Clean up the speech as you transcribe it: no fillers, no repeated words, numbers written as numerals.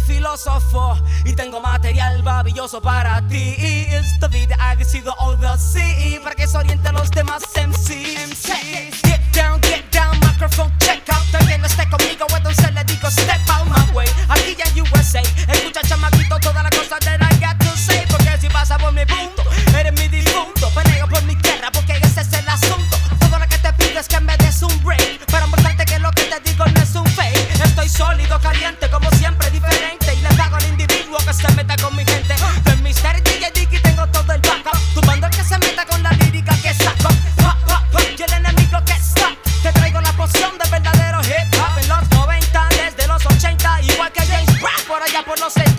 filósofo y tengo material babilloso para ti. Esta vida ha decidido all the sea para que se oriente a los demás MCs. Get down, microphone check out. Alguien no esté conmigo, entonces le digo step out my way. Aquí en USA, escucha chamaquito toda la cosa that I got to say. Porque si pasa por mi punto, eres mi difunto. Peleo por mi tierra porque ese es el asunto. Todo lo que te pido es que me des un break para mostrarte que lo que te digo no es un fake. Estoy sólido, caliente, como siempre, diferente. Y le pago al individuo que se meta con mi gente. De Mr. DJ Dicky tengo todo el backup. Tumbando el que se meta con la lírica que saco. Pop, pop, pop, y el enemigo que está. Te traigo la poción de verdadero hip hop. En los 90, desde los 80, igual que James Brown, por allá por los 70.